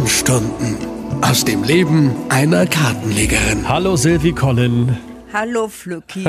Kartenstunden aus dem Leben einer Kartenlegerin. Hallo Silvi Collin. Hallo Flücki.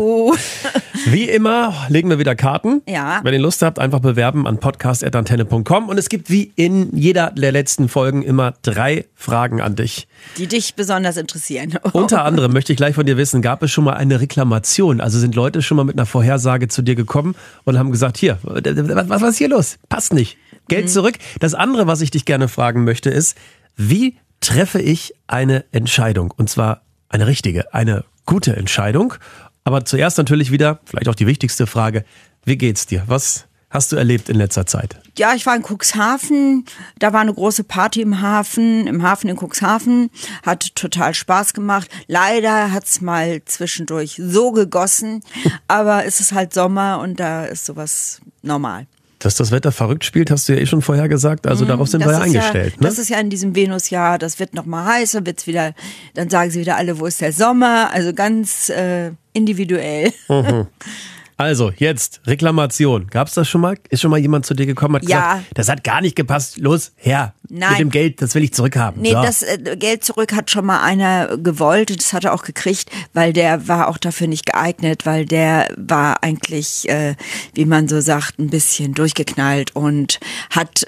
Wie immer legen wir wieder Karten. Ja. Wenn ihr Lust habt, einfach bewerben an podcast@antenne.com. Und es gibt wie in jeder der letzten Folgen immer 3 Fragen an dich. Die dich besonders interessieren. Unter anderem möchte ich gleich von dir wissen, gab es schon mal eine Reklamation? Also sind Leute schon mal mit einer Vorhersage zu dir gekommen und haben gesagt, hier, was ist hier los? Passt nicht. Geld zurück. Das andere, was ich dich gerne fragen möchte, ist, wie treffe ich eine Entscheidung? Und zwar eine richtige, eine gute Entscheidung. Aber zuerst natürlich wieder, vielleicht auch die wichtigste Frage, wie geht's dir? Was hast du erlebt in letzter Zeit? Ja, ich war in Cuxhaven, da war eine große Party im Hafen in Cuxhaven, hat total Spaß gemacht. Leider hat's mal zwischendurch so gegossen, aber es ist halt Sommer und da ist sowas normal. Dass das Wetter verrückt spielt, hast du ja schon vorher gesagt, also darauf sind wir ja eingestellt. Ne? Das ist ja in diesem Venusjahr, das wird noch mal heißer, wird's wieder, dann sagen sie wieder alle, wo ist der Sommer, also ganz individuell. Mhm. Also, jetzt, Reklamation. Gab's das schon mal? Ist schon mal jemand zu dir gekommen und hat gesagt, das hat gar nicht gepasst, los, her, Nein. mit dem Geld, das will ich zurückhaben. Nee, so. das Geld zurück hat schon mal einer gewollt, das hat er auch gekriegt, weil der war auch dafür nicht geeignet, weil der war eigentlich, wie man so sagt, ein bisschen durchgeknallt und hat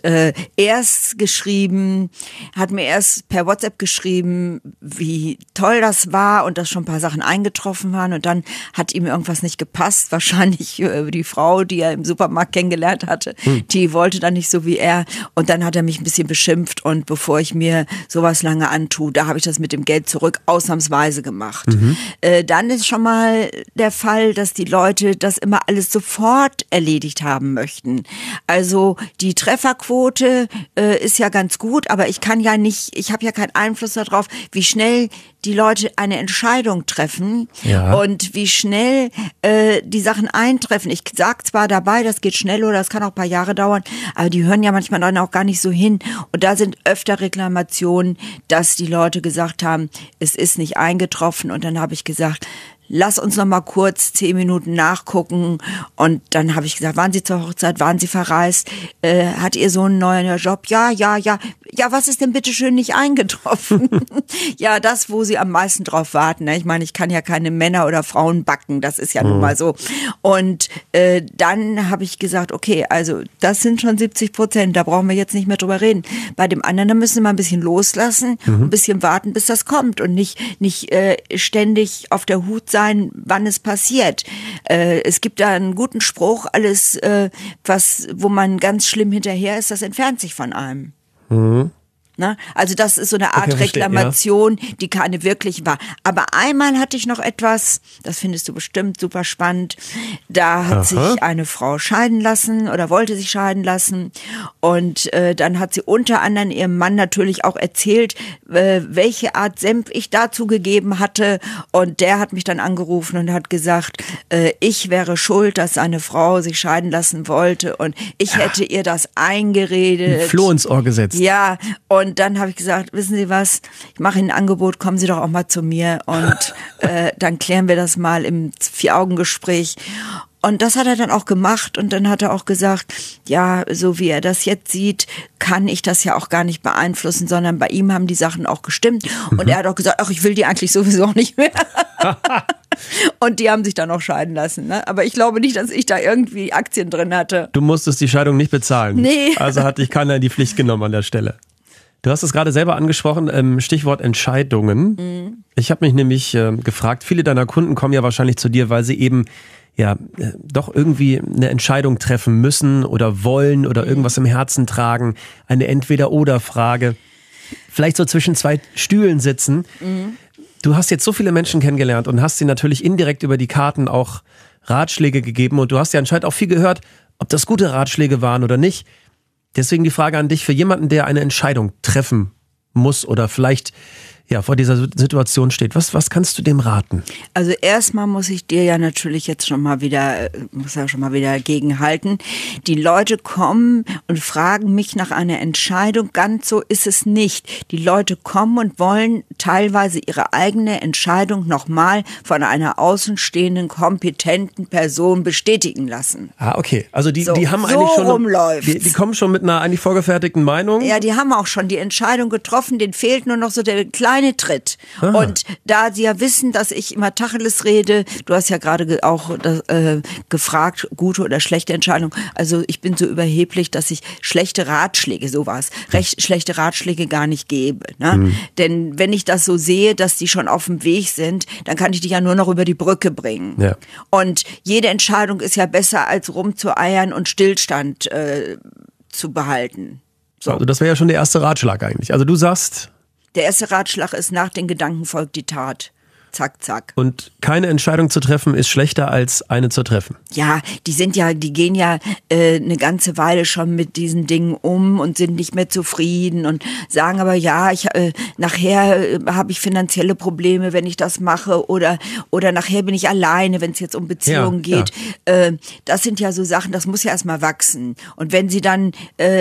erst geschrieben, hat mir erst per WhatsApp geschrieben, wie toll das war und dass schon ein paar Sachen eingetroffen waren und dann hat ihm irgendwas nicht gepasst, wahrscheinlich die Frau, die er im Supermarkt kennengelernt hatte, die wollte dann nicht so wie er und dann hat er mich ein bisschen beschimpft und bevor ich mir sowas lange antue, da habe ich das mit dem Geld zurück ausnahmsweise gemacht. Dann ist schon mal der Fall, dass die Leute das immer alles sofort erledigt haben möchten. Also die Trefferquote ist ja ganz gut, aber ich habe ja keinen Einfluss darauf, wie schnell die Leute eine Entscheidung treffen und wie schnell die Sachen eintreffen. Ich sag zwar dabei, das geht schnell oder das kann auch ein paar Jahre dauern, aber die hören ja manchmal dann auch gar nicht so hin. Und da sind öfter Reklamationen, dass die Leute gesagt haben, es ist nicht eingetroffen. Und dann habe ich gesagt, lass uns noch mal kurz 10 Minuten nachgucken. Und dann habe ich gesagt, waren Sie zur Hochzeit, waren Sie verreist, hat Ihr Sohn einen neuen Job? Ja. Ja, was ist denn bitte schön nicht eingetroffen? Ja, das, wo Sie am meisten drauf warten. Ne? Ich meine, ich kann ja keine Männer oder Frauen backen, das ist ja nun mal so. Und dann habe ich gesagt, okay, also das sind schon 70%, da brauchen wir jetzt nicht mehr drüber reden. Bei dem anderen, da müssen wir mal ein bisschen loslassen, ein bisschen warten, bis das kommt und nicht ständig auf der Hut sein, wann es passiert. Es gibt da einen guten Spruch, alles, wo man ganz schlimm hinterher ist, das entfernt sich von einem. Na, also das ist so eine Art Reklamation, die keine wirklich war. Aber einmal hatte ich noch etwas, das findest du bestimmt super spannend. Da hat sich eine Frau scheiden lassen oder wollte sich scheiden lassen. Und dann hat sie unter anderem ihrem Mann natürlich auch erzählt, welche Art Senf ich dazu gegeben hatte. Und der hat mich dann angerufen und hat gesagt, ich wäre schuld, dass seine Frau sich scheiden lassen wollte. Und ich hätte ihr das eingeredet. Floh ins Ohr gesetzt. Ja, und dann habe ich gesagt, wissen Sie was, ich mache Ihnen ein Angebot, kommen Sie doch auch mal zu mir und dann klären wir das mal im 4-Augen-Gespräch. Und das hat er dann auch gemacht und dann hat er auch gesagt, ja, so wie er das jetzt sieht, kann ich das ja auch gar nicht beeinflussen, sondern bei ihm haben die Sachen auch gestimmt. Und er hat auch gesagt, ach, ich will die eigentlich sowieso nicht mehr. Und die haben sich dann auch scheiden lassen. Ne? Aber ich glaube nicht, dass ich da irgendwie Aktien drin hatte. Du musstest die Scheidung nicht bezahlen. Nee. Also hat dich keiner in die Pflicht genommen an der Stelle. Du hast es gerade selber angesprochen, Stichwort Entscheidungen. Ich habe mich nämlich gefragt, viele deiner Kunden kommen ja wahrscheinlich zu dir, weil sie eben doch irgendwie eine Entscheidung treffen müssen oder wollen oder irgendwas im Herzen tragen, eine Entweder-oder-Frage, vielleicht so zwischen 2 Stühlen sitzen. Du hast jetzt so viele Menschen kennengelernt und hast sie natürlich indirekt über die Karten auch Ratschläge gegeben und du hast ja anscheinend auch viel gehört, ob das gute Ratschläge waren oder nicht. Deswegen die Frage an dich, für jemanden, der eine Entscheidung treffen muss oder vielleicht vor dieser Situation steht, was kannst du dem raten? Also erstmal muss ich dir ja natürlich jetzt schon mal wieder gegenhalten. Die Leute kommen und fragen mich nach einer Entscheidung. Ganz so ist es nicht. Die Leute kommen und wollen teilweise ihre eigene Entscheidung nochmal von einer außenstehenden, kompetenten Person bestätigen lassen. Ah, okay. Also die haben so eigentlich schon rumläuft's. Die kommen schon mit einer eigentlich vorgefertigten Meinung. Ja, die haben auch schon die Entscheidung getroffen, denen fehlt nur noch so der kleine Tritt. Aha. Und da sie ja wissen, dass ich immer Tacheles rede, du hast ja gerade auch gefragt, gute oder schlechte Entscheidung. Also ich bin so überheblich, dass ich schlechte Ratschläge, schlechte Ratschläge gar nicht gebe. Ne? Denn wenn ich das so sehe, dass die schon auf dem Weg sind, dann kann ich die ja nur noch über die Brücke bringen. Ja. Und jede Entscheidung ist ja besser, als rumzueiern und Stillstand zu behalten. So. Also das wäre ja schon der erste Ratschlag eigentlich. Also du sagst... Der erste Ratschlag ist, nach den Gedanken folgt die Tat. Zack, zack. Und keine Entscheidung zu treffen ist schlechter als eine zu treffen. Ja, die gehen ja eine ganze Weile schon mit diesen Dingen um und sind nicht mehr zufrieden und sagen aber, ja, nachher habe ich finanzielle Probleme, wenn ich das mache oder nachher bin ich alleine, wenn es jetzt um Beziehungen geht. Ja. Das sind ja so Sachen, das muss ja erstmal wachsen. Und wenn sie dann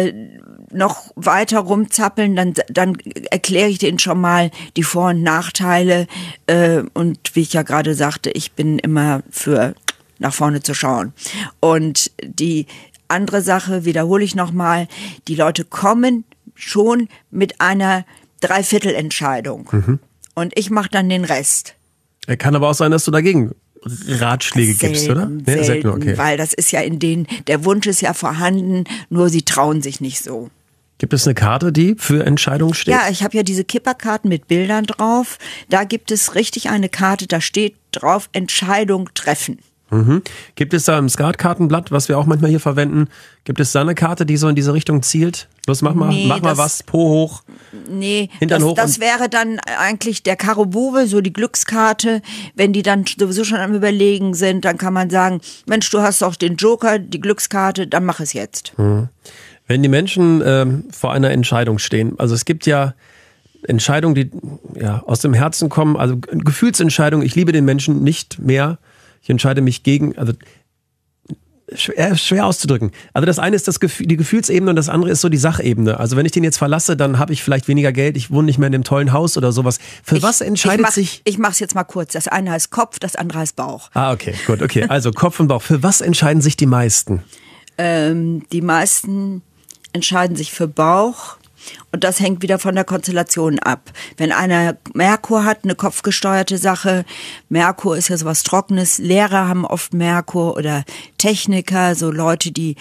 noch weiter rumzappeln, dann erkläre ich denen schon mal die Vor- und Nachteile. Und wie ich ja gerade sagte, ich bin immer für nach vorne zu schauen. Und die andere Sache wiederhole ich nochmal, die Leute kommen schon mit einer Dreiviertelentscheidung. Und ich mache dann den Rest. Kann aber auch sein, dass du dagegen Ratschläge gibst, oder? Selten, okay. Weil das ist ja der Wunsch ist ja vorhanden, nur sie trauen sich nicht so. Gibt es eine Karte, die für Entscheidungen steht? Ja, ich habe ja diese Kipperkarten mit Bildern drauf. Da gibt es richtig eine Karte, da steht drauf Entscheidung treffen. Gibt es da im Skatkartenblatt, was wir auch manchmal hier verwenden, gibt es da eine Karte, die so in diese Richtung zielt? Los, mach mal was, Po hoch, Hintern hoch. Das wäre dann eigentlich der Karo Bube, so die Glückskarte. Wenn die dann sowieso schon am Überlegen sind, dann kann man sagen, Mensch, du hast doch den Joker, die Glückskarte, dann mach es jetzt. Wenn die Menschen vor einer Entscheidung stehen, also es gibt ja Entscheidungen, die aus dem Herzen kommen, also Gefühlsentscheidungen, ich liebe den Menschen nicht mehr, ich entscheide mich gegen, also schwer auszudrücken. Also das eine ist die Gefühlsebene und das andere ist so die Sachebene. Also wenn ich den jetzt verlasse, dann habe ich vielleicht weniger Geld, ich wohne nicht mehr in dem tollen Haus oder sowas. Was entscheidet sich? Ich mach's jetzt mal kurz. Das eine heißt Kopf, das andere heißt Bauch. Ah, okay, gut, okay. Also Kopf und Bauch. Für was entscheiden sich die meisten? Die meisten entscheiden sich für Bauch. Und das hängt wieder von der Konstellation ab. Wenn einer Merkur hat, eine kopfgesteuerte Sache, Merkur ist ja sowas Trockenes, Lehrer haben oft Merkur oder Techniker, so Leute, die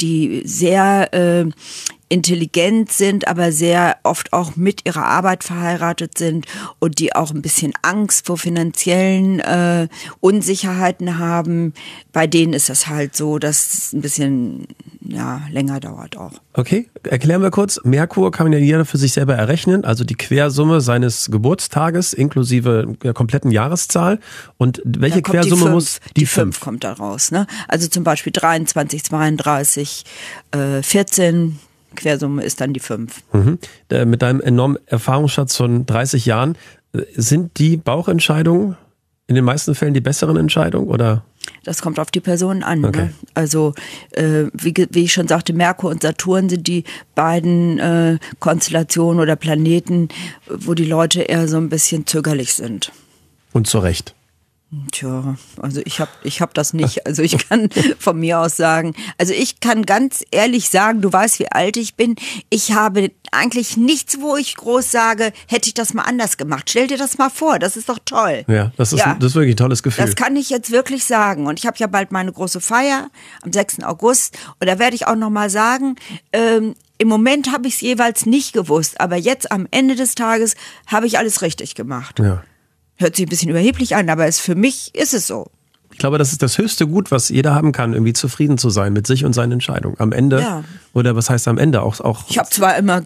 sehr intelligent sind, aber sehr oft auch mit ihrer Arbeit verheiratet sind und die auch ein bisschen Angst vor finanziellen Unsicherheiten haben. Bei denen ist das halt so, dass es ein bisschen länger dauert auch. Okay, erklären wir kurz. Merkur kann ja jeder für sich selber errechnen, also die Quersumme seines Geburtstages inklusive der kompletten Jahreszahl. Und welche Quersumme muss die 5 kommt da raus, ne? Also zum Beispiel 23, 32, 14, Quersumme ist dann die 5. Mit deinem enormen Erfahrungsschatz von 30 Jahren, sind die Bauchentscheidungen in den meisten Fällen die besseren Entscheidungen, oder? Das kommt auf die Person an. Okay. Ne? Also wie ich schon sagte, Merkur und Saturn sind die beiden Konstellationen oder Planeten, wo die Leute eher so ein bisschen zögerlich sind. Und zu Recht. Tja, also ich hab das nicht. Also ich kann von mir aus sagen, also ich kann ganz ehrlich sagen, du weißt, wie alt ich bin. Ich habe eigentlich nichts, wo ich groß sage, hätte ich das mal anders gemacht. Stell dir das mal vor, das ist doch toll. Ja, das ist wirklich ein tolles Gefühl. Das kann ich jetzt wirklich sagen. Und ich habe ja bald meine große Feier am 6. August. Und da werde ich auch nochmal sagen, im Moment habe ich es jeweils nicht gewusst. Aber jetzt am Ende des Tages habe ich alles richtig gemacht. Ja. Hört sich ein bisschen überheblich an, aber für mich ist es so. Ich glaube, das ist das höchste Gut, was jeder haben kann, irgendwie zufrieden zu sein mit sich und seinen Entscheidungen. Am Ende, oder was heißt am Ende? Auch ich habe zwar immer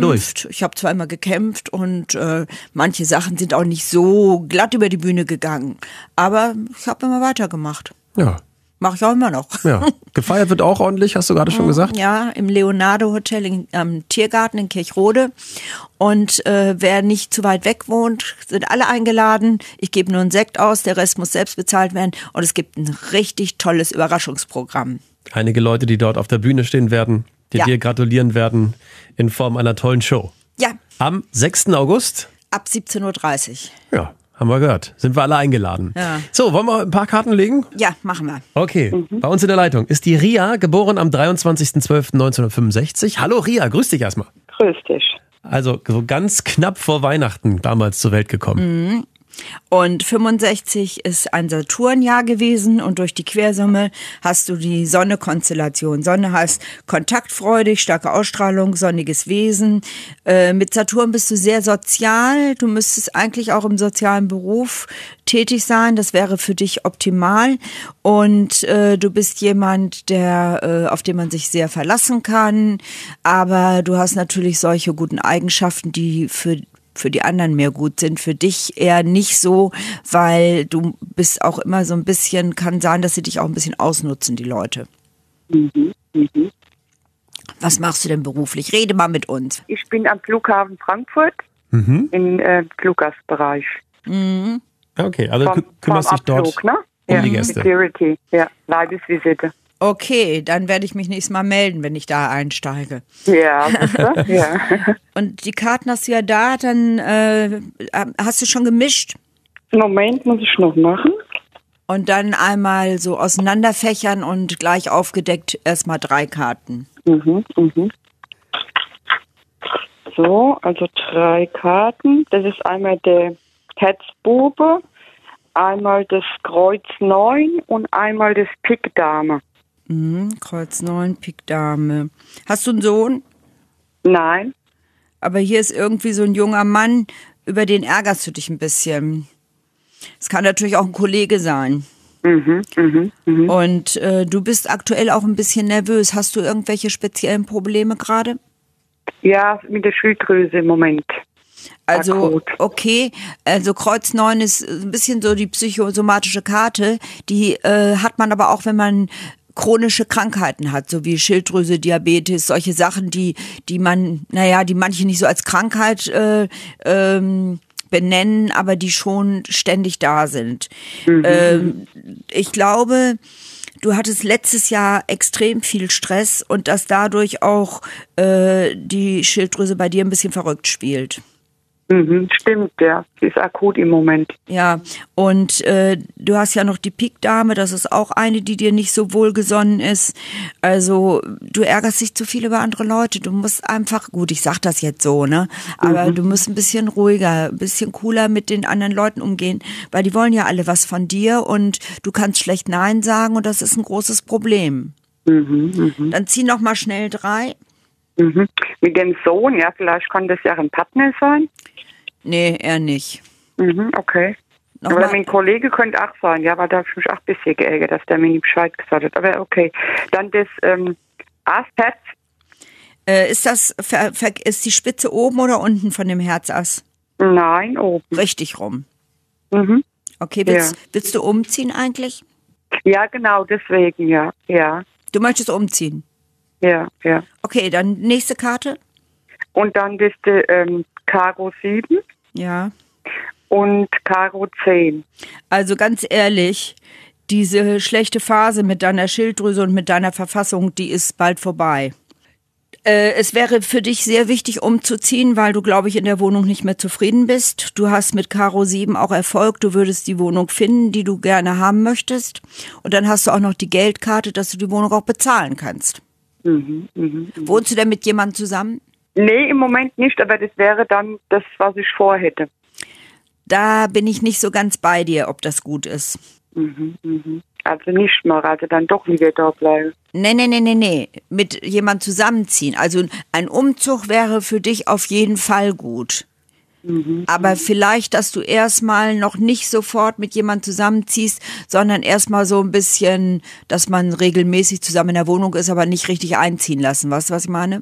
gekämpft und manche Sachen sind auch nicht so glatt über die Bühne gegangen, aber ich habe immer weitergemacht. Ja, Mache ich auch immer noch. Ja. Gefeiert wird auch ordentlich, hast du gerade schon gesagt? Ja, im Leonardo Hotel am Tiergarten in Kirchrode. Und wer nicht zu weit weg wohnt, sind alle eingeladen. Ich gebe nur einen Sekt aus, der Rest muss selbst bezahlt werden. Und es gibt ein richtig tolles Überraschungsprogramm. Einige Leute, die dort auf der Bühne stehen werden, die dir gratulieren werden in Form einer tollen Show. Ja. Am 6. August? Ab 17.30 Uhr. Ja, haben wir gehört. Sind wir alle eingeladen. Ja. So, wollen wir ein paar Karten legen? Ja, machen wir. Okay, bei uns in der Leitung ist die Ria, geboren am 23.12.1965. Hallo Ria, grüß dich erstmal. Grüß dich. Also so ganz knapp vor Weihnachten damals zur Welt gekommen. Und 65 ist ein Saturnjahr gewesen und durch die Quersumme hast du die Sonne-Konstellation. Sonne heißt kontaktfreudig, starke Ausstrahlung, sonniges Wesen. Mit Saturn bist du sehr sozial. Du müsstest eigentlich auch im sozialen Beruf tätig sein. Das wäre für dich optimal. Und du bist jemand, der auf den man sich sehr verlassen kann. Aber du hast natürlich solche guten Eigenschaften, die für die anderen mehr gut sind, für dich eher nicht so, weil du bist auch immer so ein bisschen, kann sein, dass sie dich auch ein bisschen ausnutzen, die Leute. Was machst du denn beruflich? Rede mal mit uns. Ich bin am Flughafen Frankfurt im Fluggastbereich. Okay, also kümmerst dich dort Abflug, ne? um die Gäste. Security, ja, Leibesvisite. Okay, dann werde ich mich nächstes Mal melden, wenn ich da einsteige. Ja, ja. Und die Karten hast du ja da, dann hast du schon gemischt Moment, muss ich noch machen. und dann einmal so auseinanderfächern und gleich aufgedeckt erstmal 3 Karten. So, also 3 Karten. Das ist einmal der Herzbube, einmal das Kreuz 9 und einmal das Pik Dame. Kreuz 9, Pik Dame. Hast du einen Sohn? Nein. Aber hier ist irgendwie so ein junger Mann, über den ärgerst du dich ein bisschen. Es kann natürlich auch ein Kollege sein. Und du bist aktuell auch ein bisschen nervös. Hast du irgendwelche speziellen Probleme gerade? Ja, mit der Schilddrüse im Moment. Also, Akut. okay, also Kreuz 9 ist ein bisschen so die psychosomatische Karte. Die hat man aber auch, wenn man chronische Krankheiten hat, so wie Schilddrüse, Diabetes, solche Sachen, die man, die manche nicht so als Krankheit benennen, aber die schon ständig da sind. Ich glaube, du hattest letztes Jahr extrem viel Stress und dass dadurch auch die Schilddrüse bei dir ein bisschen verrückt spielt. Stimmt, ja. Sie ist akut im Moment. Ja, und du hast ja noch die Pik-Dame, das ist auch eine, die dir nicht so wohlgesonnen ist. Also du ärgerst dich zu viel über andere Leute. Du musst einfach, gut, ich sag das jetzt so, ne? Aber du musst ein bisschen ruhiger, ein bisschen cooler mit den anderen Leuten umgehen, weil die wollen ja alle was von dir und du kannst schlecht Nein sagen und das ist ein großes Problem. Dann zieh noch mal schnell 3. Mit dem Sohn, ja, vielleicht kann das ja ein Partner sein. Nee, eher nicht. Okay. Nochmal. Aber mein Kollege könnte auch sein, ja, weil da habe ich mich auch ein bisschen geärgert, dass der mir nicht Bescheid gesagt hat. Aber okay. Dann das Ass-Herz. Ist die Spitze oben oder unten von dem Herzass? Nein, oben. Richtig rum. Okay, Ja. willst du umziehen eigentlich? Ja, genau, deswegen, ja. Du möchtest umziehen? Ja. Okay, dann nächste Karte. Und dann das Karo 7 Ja. und Karo 10. Also ganz ehrlich, diese schlechte Phase mit deiner Schilddrüse und mit deiner Verfassung, die ist bald vorbei. Es wäre für dich sehr wichtig, umzuziehen, weil du, glaube ich, in der Wohnung nicht mehr zufrieden bist. Du hast mit Karo 7 auch Erfolg. Du würdest die Wohnung finden, die du gerne haben möchtest. Und dann hast du auch noch die Geldkarte, dass du die Wohnung auch bezahlen kannst. Wohnst du denn mit jemandem zusammen? Nee, im Moment nicht, aber das wäre dann das, was ich vorhätte. Da bin ich nicht so ganz bei dir, ob das gut ist. Also nicht mal, also dann doch lieber da bleiben. Nee. Mit jemandem zusammenziehen. Also ein Umzug wäre für dich auf jeden Fall gut. Aber vielleicht, dass du erstmal noch nicht sofort mit jemandem zusammenziehst, sondern erstmal so ein bisschen, dass man regelmäßig zusammen in der Wohnung ist, aber nicht richtig einziehen lassen. Weißt du, was ich meine?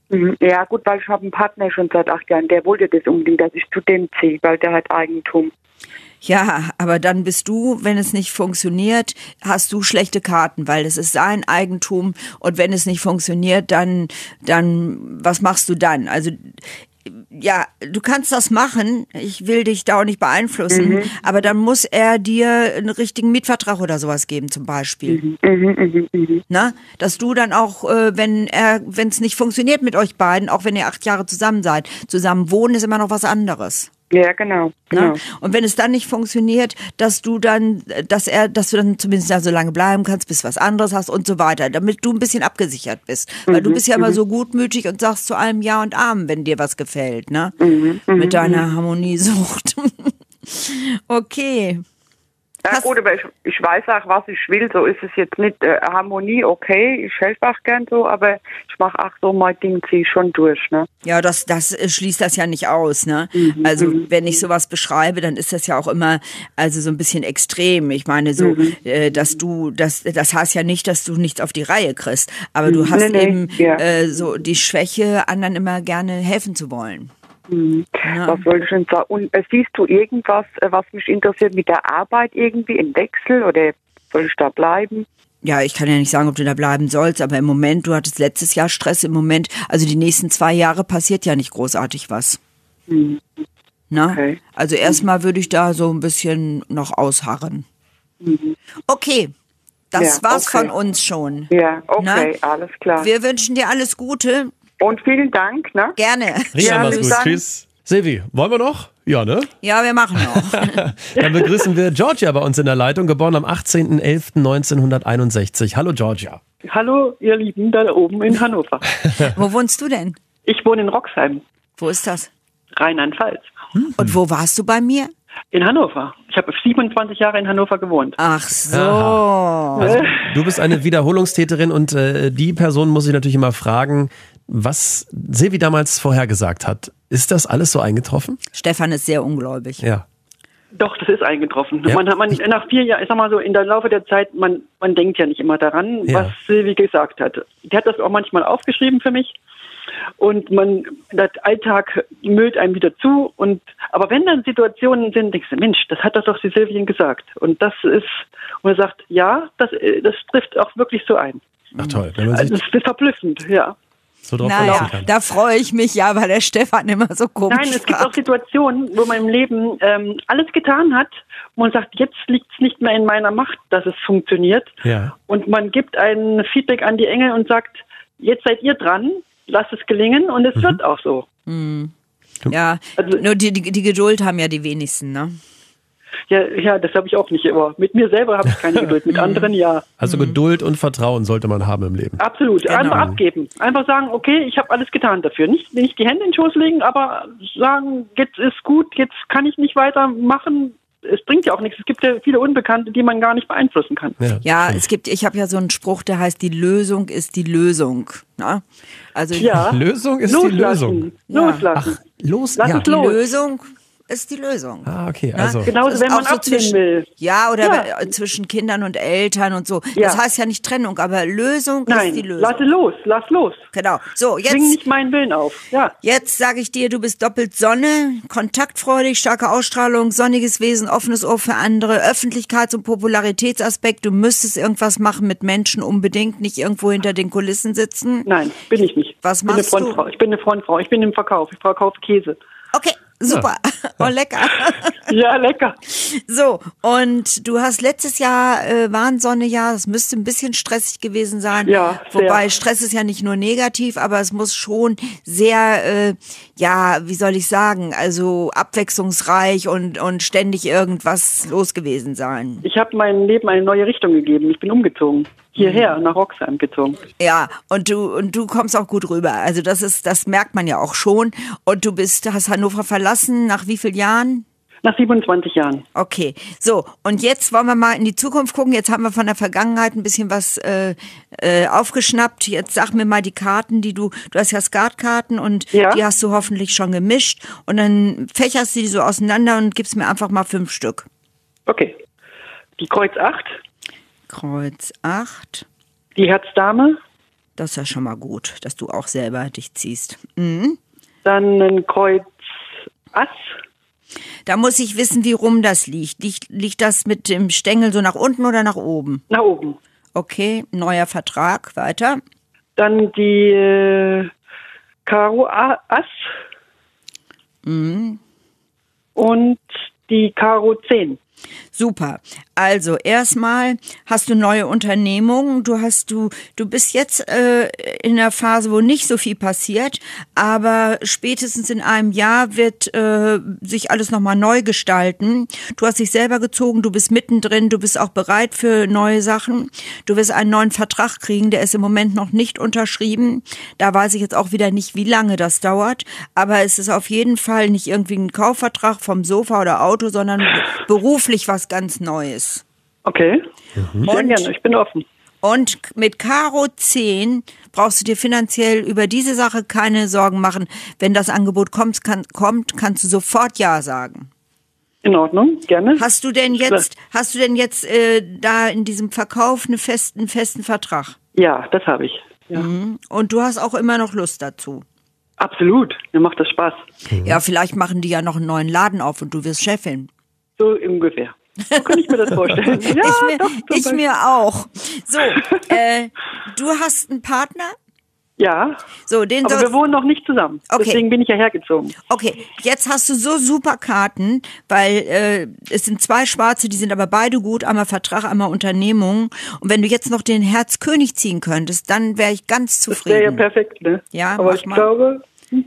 Ja gut, weil ich habe einen Partner schon seit 8 Jahren, der wollte das unbedingt, dass ich zu dem ziehe, weil der hat Eigentum. Ja, aber dann bist du, wenn es nicht funktioniert, hast du schlechte Karten, weil es ist sein Eigentum und wenn es nicht funktioniert, dann was machst du dann? Also ja, du kannst das machen, ich will dich da auch nicht beeinflussen, aber dann muss er dir einen richtigen Mietvertrag oder sowas geben zum Beispiel. Na, dass du dann auch, wenn es nicht funktioniert mit euch beiden, auch wenn ihr 8 Jahre zusammen seid, zusammen wohnen ist immer noch was anderes. Ja, genau. Na? Und wenn es dann nicht funktioniert, dass du dann zumindest da so lange bleiben kannst, bis was anderes hast und so weiter, damit du ein bisschen abgesichert bist. Weil du bist ja immer so gutmütig und sagst zu allem Ja und Amen, wenn dir was gefällt, ne? Mit deiner Harmoniesucht. Okay. Ja gut, aber ich weiß auch, was ich will. So ist es jetzt nicht Harmonie, okay, ich helfe auch gern so, aber ich mache auch so mein Ding, ziehe schon durch, ne? Ja, das schließt das ja nicht aus, ne? Also wenn ich sowas beschreibe, dann ist das ja auch immer also so ein bisschen extrem. Ich meine so, das heißt ja nicht, dass du nichts auf die Reihe kriegst, aber du hast so die Schwäche, anderen immer gerne helfen zu wollen. Ja. Was wollte ich denn sagen? Und siehst du irgendwas, was mich interessiert mit der Arbeit irgendwie im Wechsel oder soll ich da bleiben? Ja, ich kann ja nicht sagen, ob du da bleiben sollst, aber im Moment, du hattest letztes Jahr Stress, im Moment, also die nächsten 2 Jahre passiert ja nicht großartig was. Na? Okay. Also erstmal würde ich da so ein bisschen noch ausharren. Okay, das war's von uns schon. Ja, okay, Na? alles klar. Wir wünschen dir alles Gute. Und vielen Dank, ne? Gerne. Rina, mach's bis gut. dann. Tschüss. Silvi, wollen wir noch? Ja, ne? Ja, wir machen noch. Dann begrüßen wir Georgia bei uns in der Leitung, geboren am 18.11.1961. Hallo Georgia. Hallo, ihr Lieben, da oben in Hannover. Wo wohnst du denn? Ich wohne in Roxheim, Wo ist das? Rheinland-Pfalz. Und wo warst du bei mir? In Hannover. Ich habe 27 Jahre in Hannover gewohnt. Ach so. Also, du bist eine Wiederholungstäterin und die Person muss ich natürlich immer fragen, was Silvi damals vorhergesagt hat. Ist das alles so eingetroffen? Stefan ist sehr ungläubig. Ja. Doch, das ist eingetroffen. Ja. Man nach 4 Jahren, ich sag mal so, in der Laufe der Zeit, man denkt ja nicht immer daran, was Silvi gesagt hat. Die hat das auch manchmal aufgeschrieben für mich. Und der Alltag müllt einem wieder zu. Aber wenn dann Situationen sind, denkst du, Mensch, das hat doch die Silvien gesagt. Und das ist, und er sagt, ja, das trifft auch wirklich so ein. Ach toll. Wenn man sich Also, das ist verblüffend, ja. so drauf verlassen kann. Da freue ich mich ja, weil der Stefan immer so komisch Nein, es gibt auch Situationen, wo man im Leben alles getan hat und man sagt, jetzt liegt es nicht mehr in meiner Macht, dass es funktioniert. Ja. Und man gibt ein Feedback an die Engel und sagt, jetzt seid ihr dran, lasst es gelingen und es wird auch so. Ja, Also- nur die Geduld haben ja die wenigsten, ne? Ja, das habe ich auch nicht. Aber mit mir selber habe ich keine Geduld, mit anderen ja. Also Geduld und Vertrauen sollte man haben im Leben. Absolut. Genau. Einfach abgeben. Einfach sagen, okay, ich habe alles getan dafür. Nicht die Hände in den Schoß legen, aber sagen, jetzt ist gut, jetzt kann ich nicht weitermachen. Es bringt ja auch nichts. Es gibt ja viele Unbekannte, die man gar nicht beeinflussen kann. Ja, ich habe ja so einen Spruch, der heißt, die Lösung ist die Lösung. Ne? Also Ja. Lösung ist Loslassen. die Lösung. Loslassen. Los, Lass ja. es die los. Lösung ist die Lösung. Ah, okay, Na, also. Genauso, Das wenn ist man auch so abnehmen zwischen- will. Ja, oder Ja. zwischen Kindern und Eltern und so. Ja. Das heißt ja nicht Trennung, aber Lösung Nein, ist die Lösung. lass los. Genau. So, Zwing jetzt nicht meinen Willen auf. Ja. Jetzt sage ich dir, du bist doppelt Sonne, kontaktfreudig, starke Ausstrahlung, sonniges Wesen, offenes Ohr für andere, Öffentlichkeits- und Popularitätsaspekt. Du müsstest irgendwas machen mit Menschen unbedingt, nicht irgendwo hinter den Kulissen sitzen. Nein, bin ich nicht. Was Ich bin eine machst du? Frontfrau. Ich bin eine Frontfrau. Ich bin im Verkauf. Ich verkaufe Käse. Okay, super. Oh, lecker. Ja, lecker. So, und du hast letztes Jahr Warnsonnejahr, das müsste ein bisschen stressig gewesen sein. Ja, sehr. Wobei Stress ist ja nicht nur negativ, aber es muss schon sehr, wie soll ich sagen, also abwechslungsreich und ständig irgendwas los gewesen sein. Ich habe meinem Leben eine neue Richtung gegeben. Ich bin umgezogen. Hierher, nach Roxheim gezogen. Ja, und du kommst auch gut rüber. Also das merkt man ja auch schon. Und du hast Hannover verlassen nach wie vielen Jahren? Nach 27 Jahren. Okay, so, und jetzt wollen wir mal in die Zukunft gucken. Jetzt haben wir von der Vergangenheit ein bisschen was aufgeschnappt. Jetzt sag mir mal die Karten, du hast ja Skatkarten und Ja. die hast du hoffentlich schon gemischt. Und dann fächerst du die so auseinander und gibst mir einfach mal 5 Stück. Okay. Die Kreuz 8, Kreuz 8, die Herz Dame, Das ist ja schon mal gut, dass du auch selber dich ziehst. Mhm. Dann ein Kreuz Ass. Da muss ich wissen, wie rum das liegt. Liegt das mit dem Stängel so nach unten oder nach oben? Nach oben. Okay, neuer Vertrag, weiter. Dann die Karo Ass. Mhm. Und die Karo 10. Super. Also erstmal hast du neue Unternehmungen. Du bist jetzt in der Phase, wo nicht so viel passiert, aber spätestens in einem Jahr wird sich alles nochmal neu gestalten. Du hast dich selber gezogen, du bist mittendrin, du bist auch bereit für neue Sachen. Du wirst einen neuen Vertrag kriegen, der ist im Moment noch nicht unterschrieben. Da weiß ich jetzt auch wieder nicht, wie lange das dauert, aber es ist auf jeden Fall nicht irgendwie ein Kaufvertrag vom Sofa oder Auto, sondern beruflich was ganz Neues. Okay, sehr gerne, ich bin offen. Und mit Karo 10 brauchst du dir finanziell über diese Sache keine Sorgen machen. Wenn das Angebot kommt, kannst du sofort Ja sagen. In Ordnung, gerne. Hast du denn jetzt da in diesem Verkauf einen festen Vertrag? Ja, das habe ich. Ja. Und du hast auch immer noch Lust dazu? Absolut, mir macht das Spaß. Ja, vielleicht machen die ja noch einen neuen Laden auf und du wirst Chefin. So ungefähr. So kann ich mir das vorstellen. Ja, ich mir auch. So, du hast einen Partner? Ja, so, aber wir wohnen noch nicht zusammen. Okay. Deswegen bin ich ja hergezogen. Okay, jetzt hast du so super Karten, weil es sind 2 schwarze, die sind aber beide gut, einmal Vertrag, einmal Unternehmung. Und wenn du jetzt noch den Herz-König ziehen könntest, dann wäre ich ganz zufrieden. Das wäre ja perfekt, ne? Ja, aber ich glaube,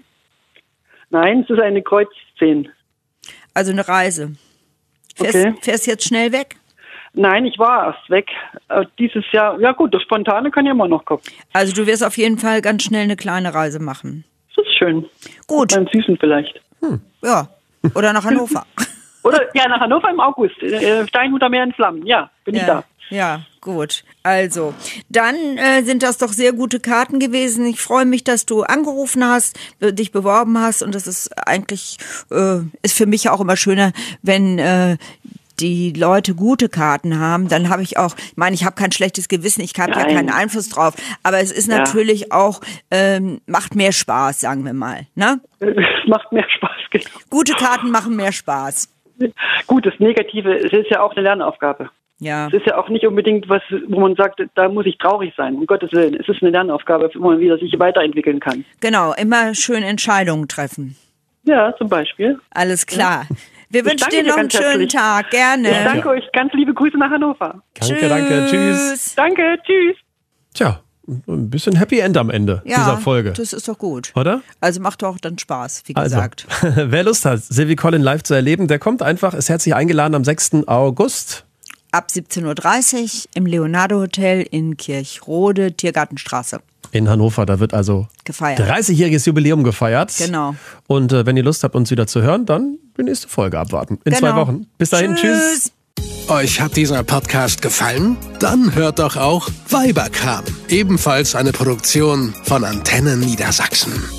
nein, es ist eine Kreuz 10. Also eine Reise. Fährst jetzt schnell weg? Nein, ich war erst weg. Dieses Jahr, ja gut, das Spontane kann ja immer noch kommen. Also du wirst auf jeden Fall ganz schnell eine kleine Reise machen. Das ist schön. Gut. Beim Süßen vielleicht. Ja, oder nach Hannover. Oder ja, nach Hannover im August. Steinhuter Meer in Flammen. Ja, bin ich da. Ja, gut. Also, dann sind das doch sehr gute Karten gewesen. Ich freue mich, dass du angerufen hast, dich beworben hast und das ist eigentlich, ist für mich auch immer schöner, wenn die Leute gute Karten haben, dann habe ich auch, ich meine, ich habe kein schlechtes Gewissen, ich habe ja keinen Einfluss drauf, aber es ist natürlich auch, macht mehr Spaß, sagen wir mal, ne? Es macht mehr Spaß, genau. Gute Karten machen mehr Spaß. Gut, das Negative, es ist ja auch eine Lernaufgabe. Ja. Es ist ja auch nicht unbedingt was, wo man sagt, da muss ich traurig sein, um Gottes Willen. Es ist eine Lernaufgabe, wo man wieder sich weiterentwickeln kann. Genau, immer schön Entscheidungen treffen. Ja, zum Beispiel. Alles klar. Wir wünschen dir noch einen schönen Tag. Gerne. Ich danke euch. Ganz liebe Grüße nach Hannover. Danke, tschüss. Danke, tschüss. Tja, ein bisschen Happy End am Ende dieser Folge. Das ist doch gut. Oder? Also macht doch dann Spaß, wie gesagt. Wer Lust hat, Sylvie Collin live zu erleben, der kommt einfach, ist herzlich eingeladen am 6. August. Ab 17.30 Uhr im Leonardo Hotel in Kirchrode, Tiergartenstraße. In Hannover, da wird also gefeiert. 30-jähriges Jubiläum gefeiert. Genau. Und wenn ihr Lust habt, uns wieder zu hören, dann die nächste Folge abwarten. In 2 Wochen. Bis dahin, tschüss. Euch hat dieser Podcast gefallen? Dann hört doch auch Weiberkram. Ebenfalls eine Produktion von Antennen Niedersachsen.